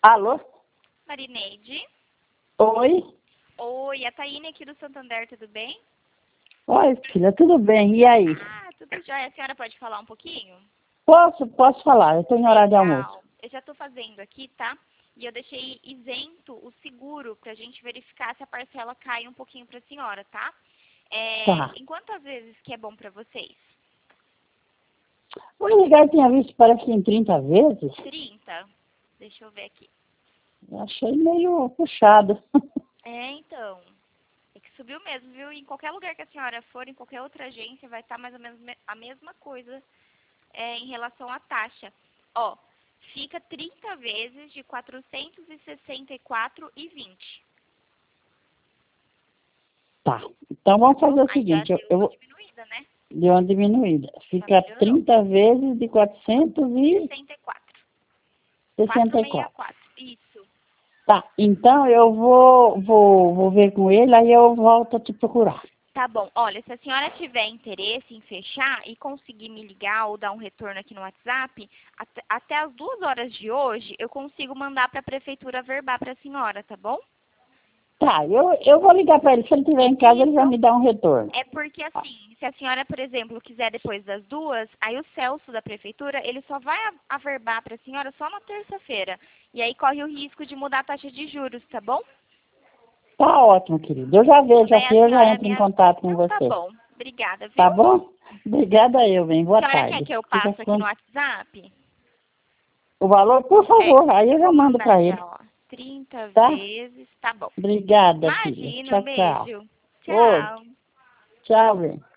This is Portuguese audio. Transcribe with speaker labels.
Speaker 1: Alô?
Speaker 2: Marineide.
Speaker 1: Oi?
Speaker 2: Oi, a Taíne aqui do Santander, tudo bem?
Speaker 1: Oi, filha, tudo bem? E aí?
Speaker 2: Ah, tudo jóia. A senhora pode falar um pouquinho?
Speaker 1: Posso falar, eu estou em horário de almoço.
Speaker 2: Legal. Eu já estou fazendo aqui, tá? E eu deixei isento o seguro pra gente verificar se a parcela cai um pouquinho pra senhora, tá?
Speaker 1: Tá.
Speaker 2: Em quantas vezes que é bom pra vocês?
Speaker 1: O ligar tinha visto, parece que em 30 vezes.
Speaker 2: 30? Deixa eu ver aqui.
Speaker 1: Eu achei meio puxado.
Speaker 2: Então. É que subiu mesmo, viu? Em qualquer lugar que a senhora for, em qualquer outra agência, vai estar mais ou menos a mesma coisa em relação à taxa. Ó, fica 30 vezes de 464,20.
Speaker 1: Tá. Então vamos
Speaker 2: Tá bom?
Speaker 1: fazer o
Speaker 2: Aí já
Speaker 1: seguinte,
Speaker 2: deu
Speaker 1: eu
Speaker 2: uma
Speaker 1: vou...
Speaker 2: diminuída, né?
Speaker 1: Deu uma diminuída.
Speaker 2: Já
Speaker 1: Fica
Speaker 2: melhorou.
Speaker 1: 30 vezes de
Speaker 2: 64.
Speaker 1: 464.
Speaker 2: 464. Isso.
Speaker 1: Tá, então eu vou ver com ele, aí eu volto a te procurar.
Speaker 2: Tá bom. Olha, se a senhora tiver interesse em fechar e conseguir me ligar ou dar um retorno aqui no WhatsApp, até as 2 horas de hoje, eu consigo mandar para a prefeitura verbar para a senhora, tá bom?
Speaker 1: Tá, eu vou ligar para ele. Se ele estiver em casa, ele vai
Speaker 2: Isso.
Speaker 1: me dar um retorno.
Speaker 2: É porque, assim, se a senhora, por exemplo, quiser depois das 2, aí o Celso da prefeitura, ele só vai averbar para a senhora só na terça-feira. E aí corre o risco de mudar a taxa de juros, tá bom?
Speaker 1: Tá ótimo, querido. Eu já vejo
Speaker 2: Daí
Speaker 1: aqui,
Speaker 2: a
Speaker 1: eu já
Speaker 2: senhora
Speaker 1: entro
Speaker 2: me...
Speaker 1: em contato com
Speaker 2: Então tá
Speaker 1: você.
Speaker 2: bom. Obrigada, viu?
Speaker 1: Tá bom? Obrigada eu, bem.
Speaker 2: A
Speaker 1: Boa
Speaker 2: senhora quer
Speaker 1: tarde.
Speaker 2: que eu
Speaker 1: Fica
Speaker 2: passe aqui
Speaker 1: com
Speaker 2: no WhatsApp?
Speaker 1: o valor, por
Speaker 2: É,
Speaker 1: favor. Aí eu já
Speaker 2: vou
Speaker 1: mando
Speaker 2: mandar
Speaker 1: para
Speaker 2: já,
Speaker 1: ele.
Speaker 2: ó. 30
Speaker 1: Tá?
Speaker 2: vezes, tá bom.
Speaker 1: Obrigada, filha.
Speaker 2: Imagina, um
Speaker 1: Tchau, tchau.
Speaker 2: beijo.
Speaker 1: Outro.
Speaker 2: Tchau.
Speaker 1: Tchau, bem.